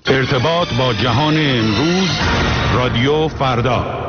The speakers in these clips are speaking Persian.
ارتباط با جهان امروز، رادیو فردا.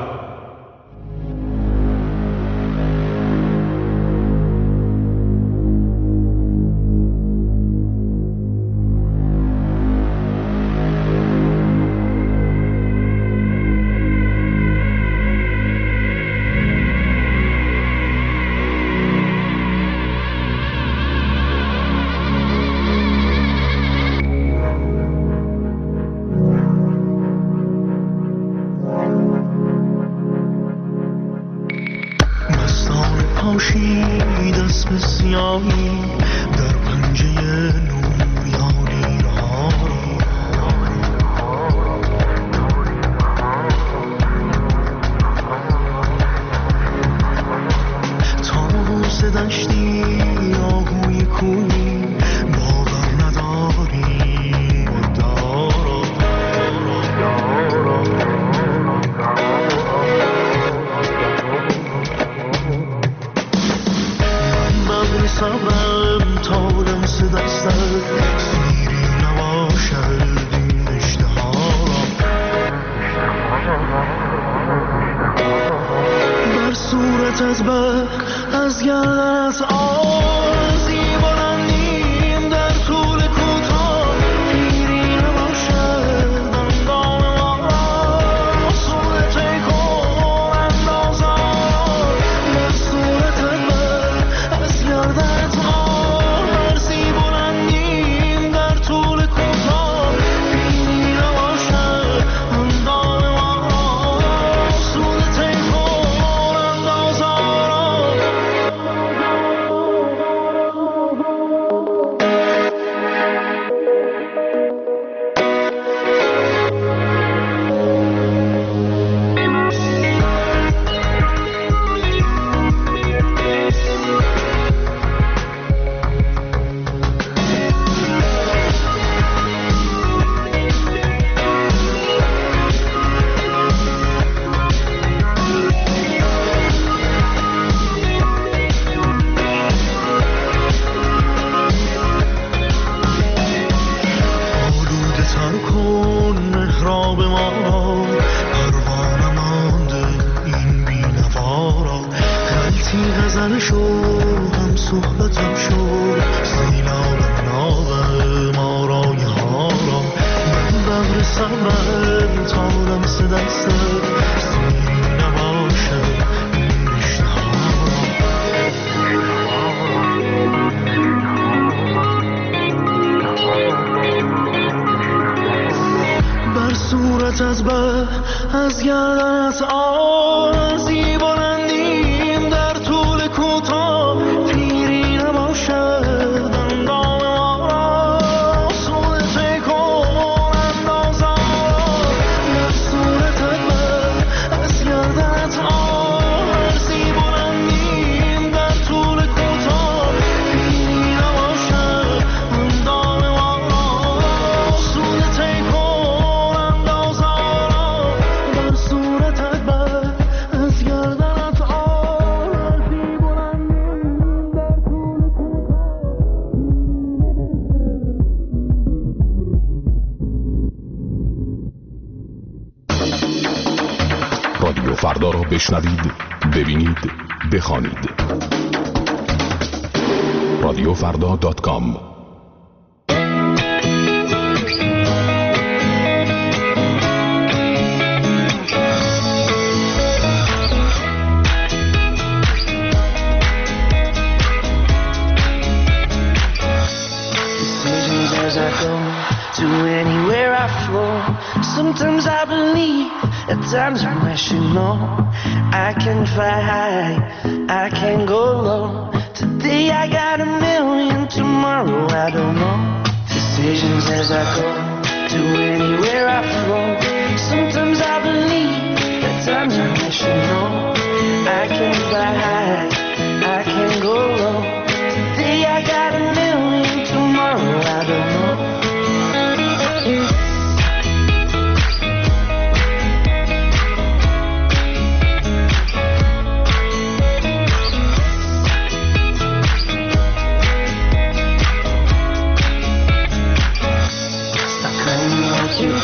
رادیو فردا را بشنوید، ببینید، بخوانید. رادیوفردا.com. To anywhere I flow, sometimes I believe, at times I'm rational. I can fly high, I can go low. Today I got a million, tomorrow I don't know. Decisions as I go, to anywhere I flow. Sometimes I believe, at times I'm rational. I can fly high, I can go low. Today I got a million, tomorrow I don't know. You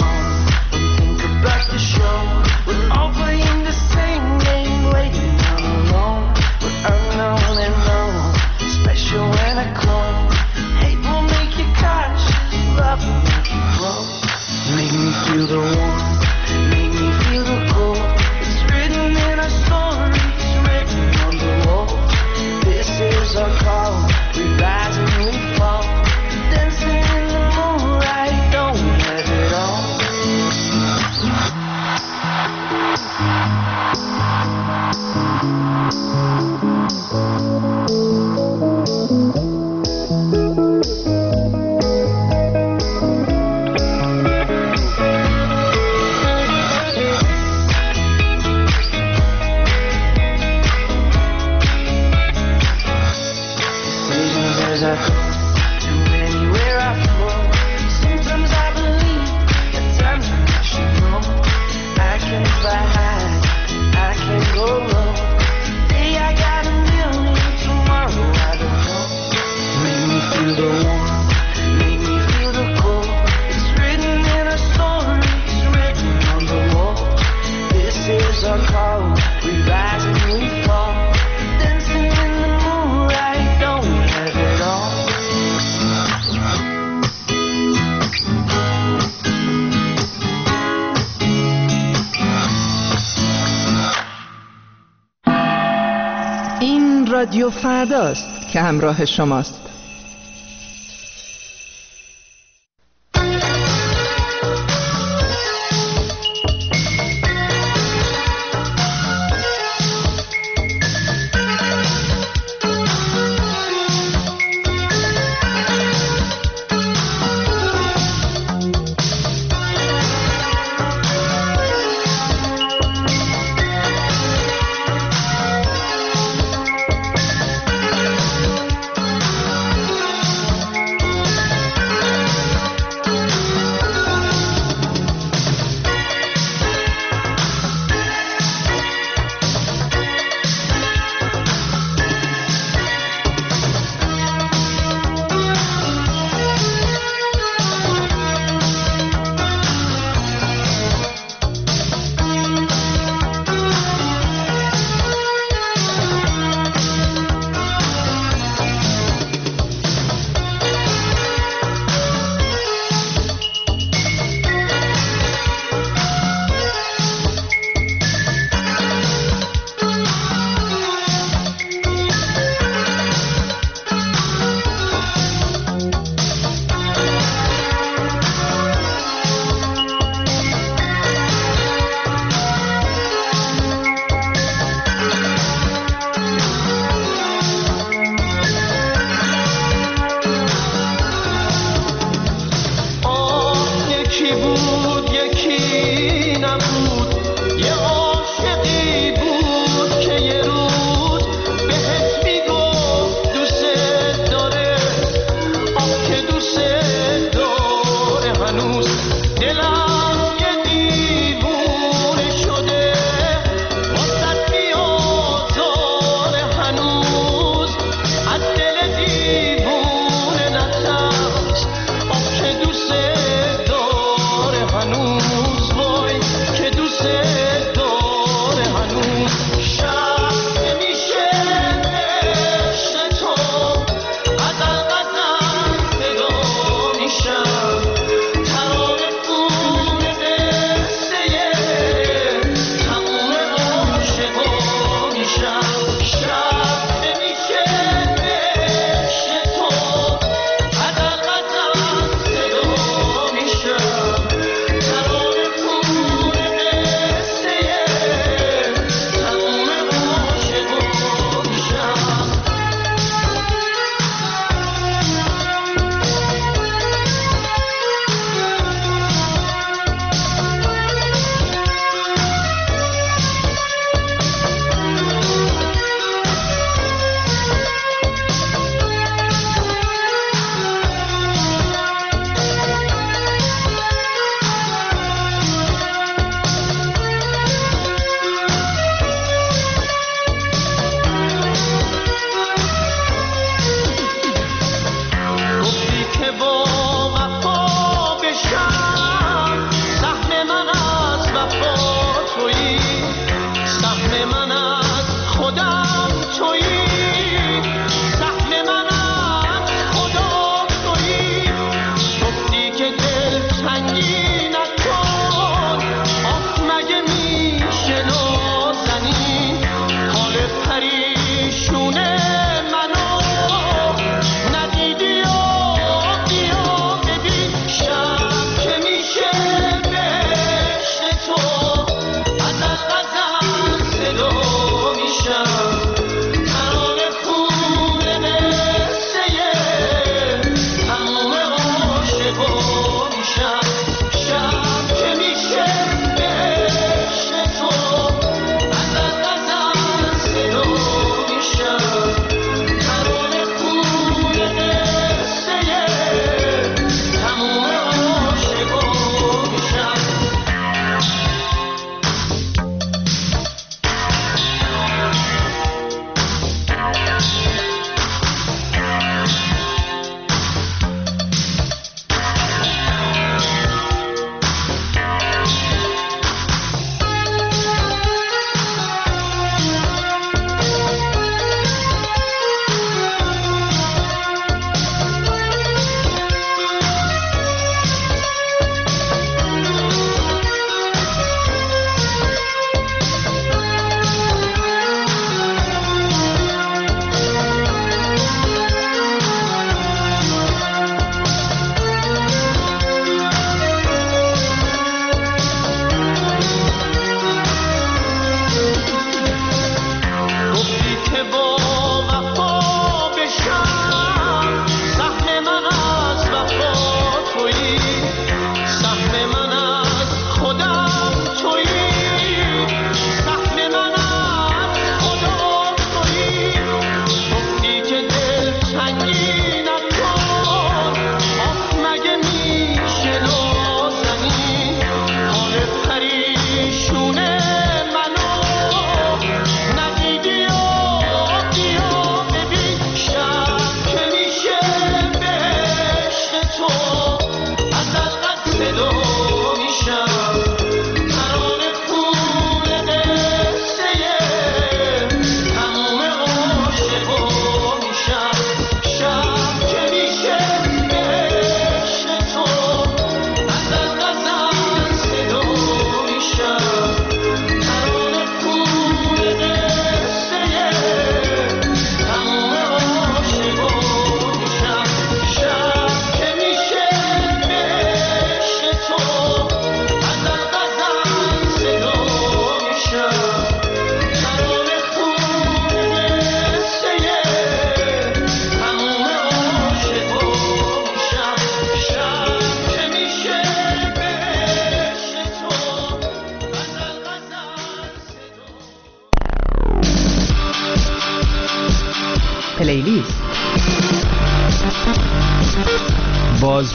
رادیو فرداست که همراه شماست.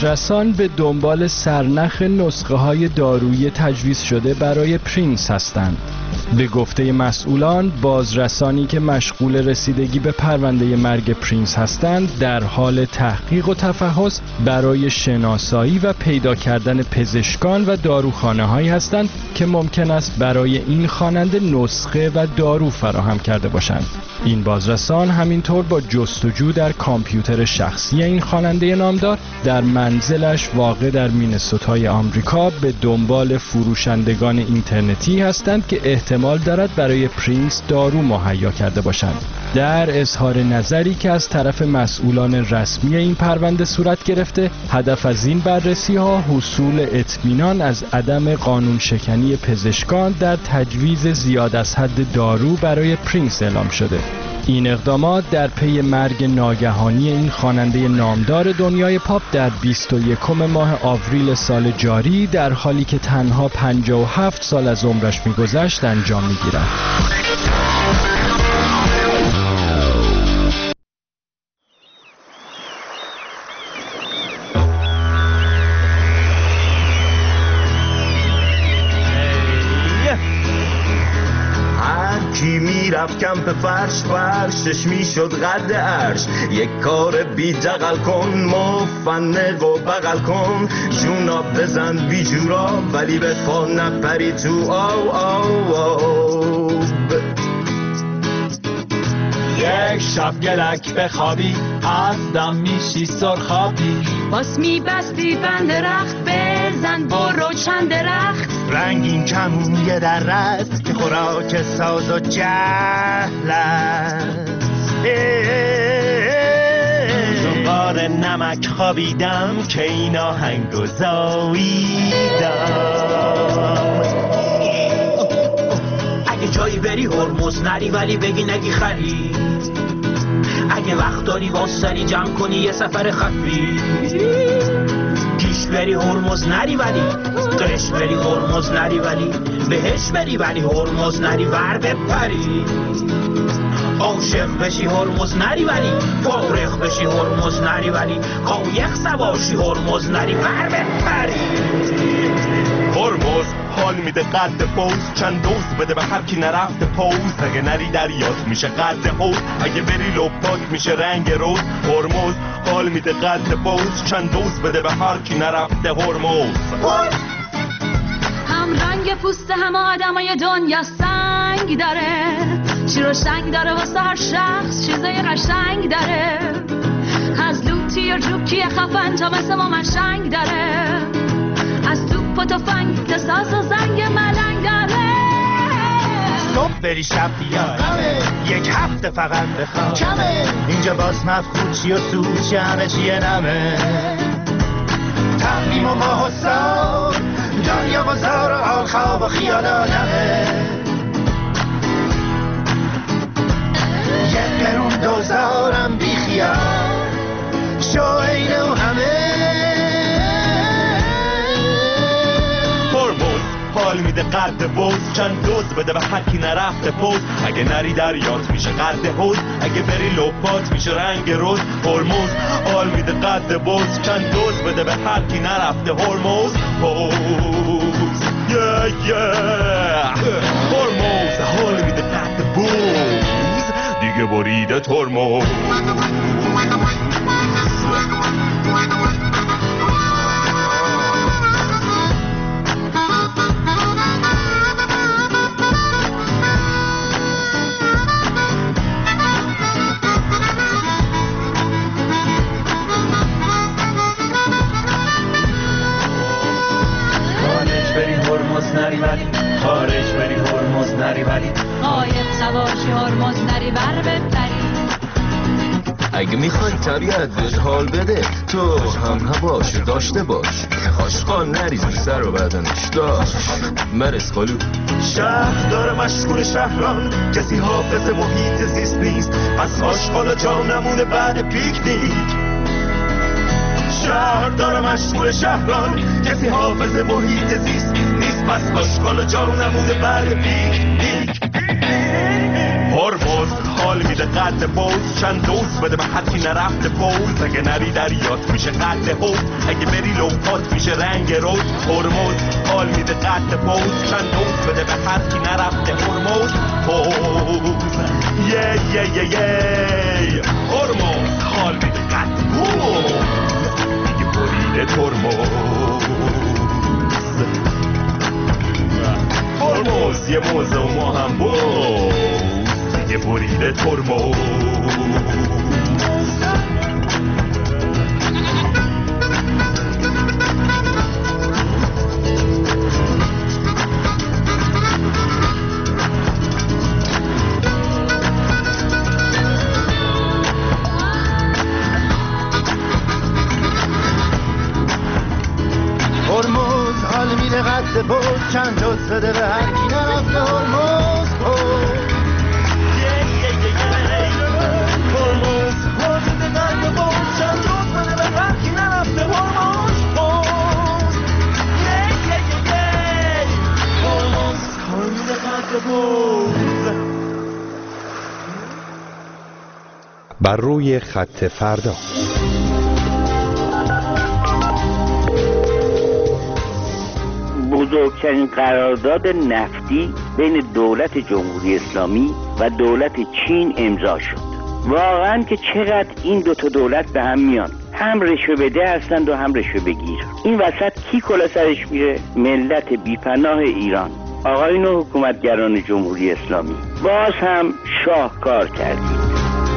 بازرسان به دنبال سرنخ نسخه‌های دارویی تجویز شده برای پرینس هستند. به گفته مسئولان، بازرسانی که مشغول رسیدگی به پرونده مرگ پرینس هستند در حال تحقیق و تفحص برای شناسایی و پیدا کردن پزشکان و داروخانه‌هایی هستند که ممکن است برای این خواننده نسخه و دارو فراهم کرده باشند. این بازرسان همینطور با جستجو در کامپیوتر شخصی این خواننده نامدار در منزلش واقع در مینسوتای آمریکا به دنبال فروشندگان اینترنتی هستند که احتمال دارد برای پرینس دارو مهیا کرده باشند. در اظهار نظری که از طرف مسئولان رسمی این پرونده صورت گرفته، هدف از این بررسی ها حصول اطمینان از عدم قانون شکنی پزشکان در تجویز زیاد از حد دارو برای پرینس اعلام شده. این اقدامات در پی مرگ ناگهانی این خواننده نامدار دنیای پاپ در 21 ماه آوریل سال جاری در حالی که تنها 57 سال از عمرش می‌گذشت انجام می‌گیرد. میرفت کمپ فرشش میشد قد عرش. یک کار بی دقل کن، مفنق و بغل کن، جوناب بزن بی جوراب ولی به پا نپری تو آب. یک شب گلک بخوابی از دم میشی سرخابی، باس میبستی بند رخت، بزن برو چند درخت. رنگین کمون یه در رست که خوراک ساز و جهل است. زنبار نمک خوابیدم که این آهنگو زاییدم. اگه جایی بری هرمز نری ولی بگی نگی خری. اگه وقت داری واسری جمع کنی یه سفر خفی. پیش بری هرمز نری ولی قش بری هرمز نری ولی بهش بری ولی هرمز نری ور بپری. عاشق بشی هرمز نری ولی فارغ بشی هرمز نری ولی قایق سواشی هرمز نری ور بپری. هرمز حال میده قد پوز، چند دوز بده به هر کی نرفته پوز. اگه نری دریات میشه قد حوض، اگه بری لپات میشه رنگ روز. هرمز حال میده قد پوز، چند دوز بده به هر کی نرفته هرمز. هم رنگ پوست همه آدمای دنیا سنگ داره، شیر و شنگ داره واسه هر شخص چیزای قشنگ داره. از لوتی و جوکی خفن تا مثل ما منشنگ داره، از توپ و تفنگ تا ساز و زنگ ملنگ داره. صبح بری شب بیاد یک هفته فقط بخواب کمه. اینجا باز مفقود چی و سود چی همه چیه نمه. تقویم و ماه و سال دنیا بازار و حال خواب و خیال آدمه. یک قرون دوزارم بی خیال شو اینه و همه. حال میده قد بوز، چند دوز بده به هر کی نرفته پوز. اگه نری دریات میشه قد حوض، اگه بری لپات میشه رنگ روز. هرمز حال میده قد بوز، چند دوز بده به هر کی نرفته هرمز. هرمز حال میده قد بوز، دیگه بریده ترمز. خارج بری هرمز نری ولی قایق سواشی هرمز نری ور بپری. اگه میخوای طبیعت بهت حال بده تو هم هواشو داشته باش. آشقان نریز سر و بدنش داشت مرس خالو. شهر داره مشغول شهران، کسی حافظ محیط زیست نیست، پس آشغال جا نمونه بعد پیکنیک. شهر داره مشغول شهران، کسی حافظ محیط زیست نیست، پس آشغال جا نمونه بعد پیکنیک. هرمز حال میده قد بوز چند دوز بده به هرکی نرفته بوز اگه نری دریات میشه قد حوز اگه بری لوپات میشه رنگ روز هرمز حال میده قد بوز چند دوز بده به هرکی نرفته هرمز بوز هرمز حال میده قد بوز دیگه بریده ترمز هرمز یه موزه و ما هم بوز دیگه بریده ترمز هرمز حال میده قد بود چند جز بده به هر کی نرفته هرمز بود هرمز حال میده قد بود چند جز بده به هر کی نرفته هرمز بود هرمز حال میده قد بود. بر روی خط فردا. بزرگترین قرارداد نفتی بین دولت جمهوری اسلامی و دولت چین امضا شد. واقعا که چقدر این دوتا دولت به هم میان، هم رشوه بده هستند و هم رشوه بگیر. این وسط کی کلا سرش میره؟ ملت بیپناه ایران. آقایون و حکومتگران جمهوری اسلامی، باز هم شاهکار کردید.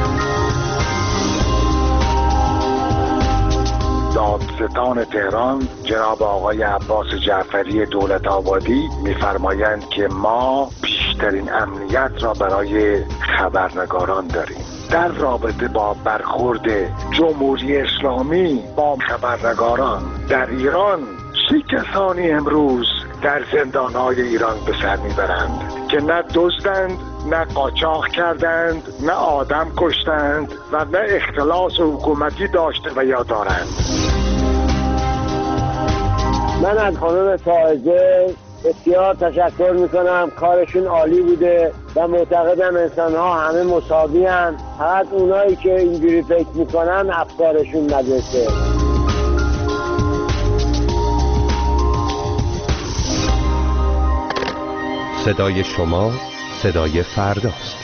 دادستان تهران جناب آقای عباس جعفری دولت آبادی می‌فرمایند که ما بیشترین امنیت را برای خبرنگاران داریم. در رابطه با برخورد جمهوری اسلامی با خبرنگاران در ایران، چه کسانی امروز در زندان‌های ایران به سر میبرند که نه دزدند، نه قاچاق کردند، نه آدم کشتند و نه اختلاس حکومتی داشته و یا دارند. من از خانم فائزه بسیار تشکر میکنم، کارشون عالی بوده و معتقدم انسان‌ها همه مساوی هستند، فقط اونایی که اینجوری فکر میکنن افکارشون ندرسه. صدای شما صدای فرداست.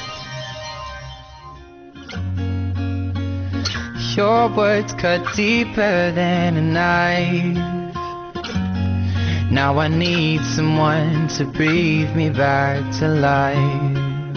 Your words cut deeper than a knife. Now I need someone to breathe me back to life.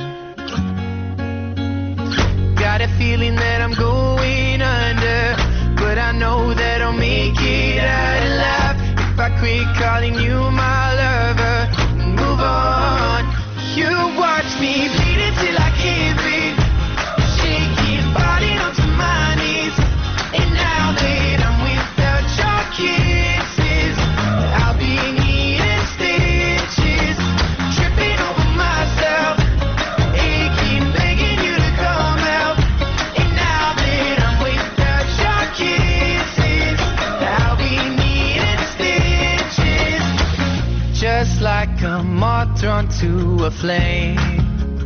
Got a feeling that I'm going under, but I know that I'll make it out alive if I quit calling you my lover and move on. You watch me bleed until I can't breathe, shaking, falling onto my knees. And now that I'm without your kisses, I'll be needing stitches, tripping over myself, aching, begging you to come out. And now that I'm without your kisses, I'll be needing stitches, just like a moth drawn to a flame.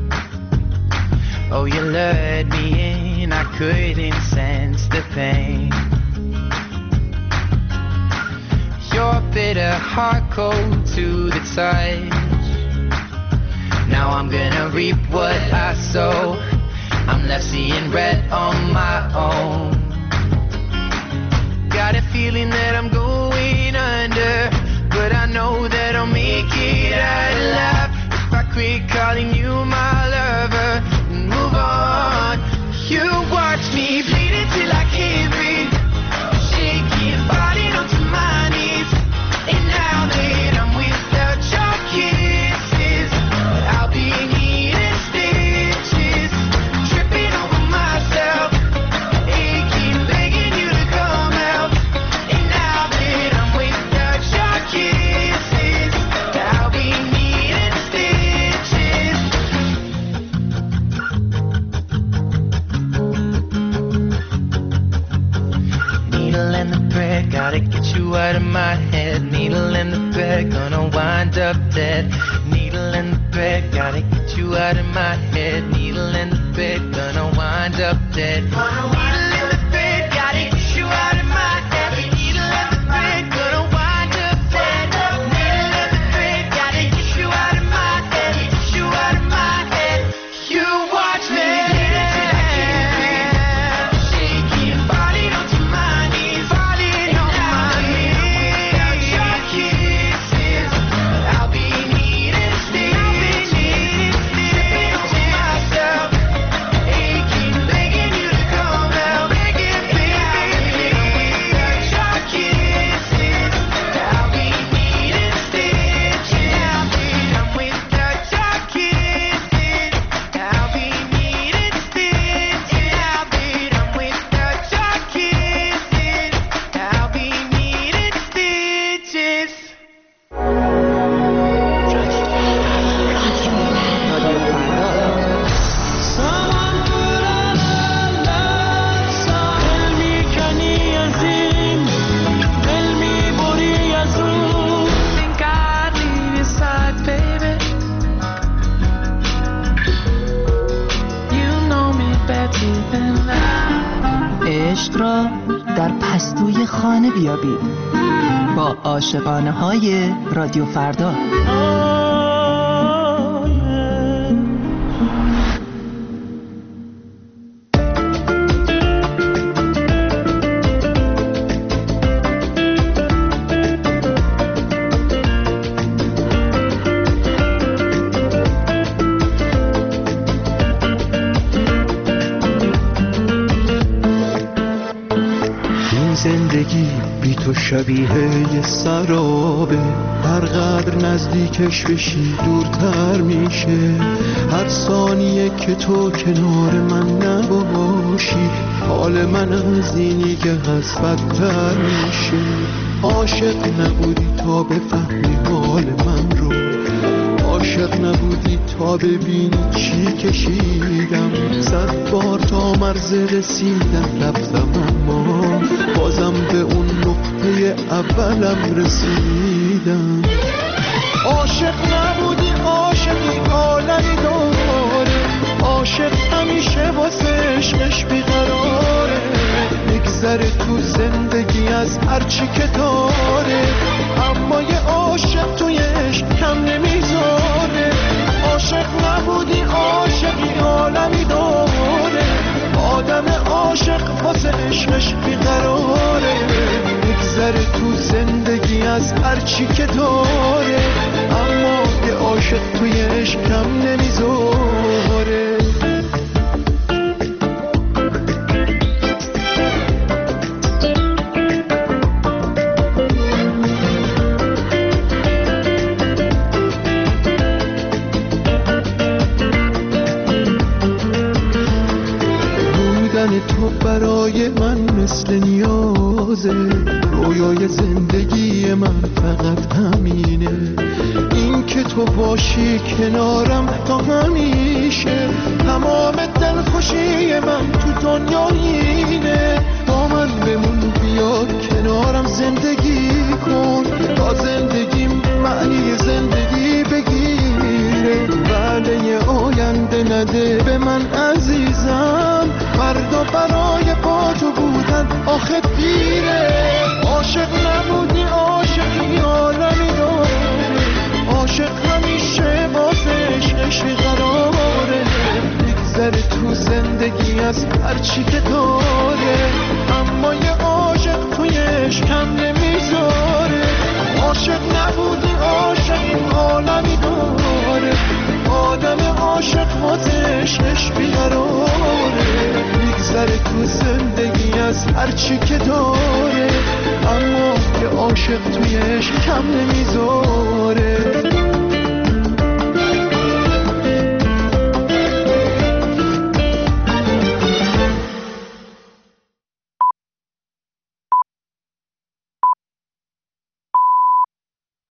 Oh, you lured me in, I couldn't sense the pain. Your bitter heart cold to the touch. Now I'm gonna reap what I sow. I'm left seeing red on my own. Got a feeling that I'm going under, but I know that I'll make it out alive if I quit calling you my lover and move on. You watch me bleed until I can't breathe, shaking, falling onto my knees. And now that I'm without your kisses, I'll be needing stitches, tripping over myself, aching, begging you to come out. And now that I'm without your kisses, I'll be needing stitches. Needle and the thread, gotta get you out of my head. Needle and the thread, gonna wind up dead. Needle and the thread, gotta get you out در پستوی خانه بیابید با عاشقانه های رادیو فردا. زندگی بی تو شبیه یه سرابه، هر قدر نزدیکش بشی دورتر میشه. هر ثانیه که تو کنار من نباشی حال من از اینی که هست بدتر میشه. عاشق نبودی تا بفهمی حال من رو، عاشق نبودی تا ببینی چی کشیدم. 100 بار تا مرز رسیدم رفتم اما بازم به اون نقطه اولم رسیدم. عاشق نبودی عاشقی عالمی داره، عاشق همیشه واسه عشقش بیقراره. میگذره تو زندگی از هرچی که داره، اما یه عاشق توی عشق کم نمیذاره. عاشق نبودی عاشقی عالمی داره، آدم عاشق واسه عشقش بیقراره. میگذره تو زندگی از هرچی که داره، اما یه عاشق توی عشق کم نمیذاره. تو برای من مثل نیازه، رویای زندگی من فقط همینه. این که تو باشی کنارم تا همیشه، تمام دلخوشی من تو دنیا اینه. با من بمون بیا کنارم زندگی کن، تا زندگیم معنی زندگی بگیره. وعده آینده نده به من عزیزم، فردا برای با تو بودن آخه دیره. عاشق نبودی عاشقی عالمی داره، عاشق همیشه واسه عشقش بیقراره. میگذره تو زندگی از هرچی که داره، اما یه عاشق توی عشق کم نمیذاره. عاشق نبودی عاشقی عالمی داره، آدم عاشق واسه عشقش بیقراره. میگذره تو زندگی از هرچی که داره، اما یه عاشق توی عشق کم نمیذاره.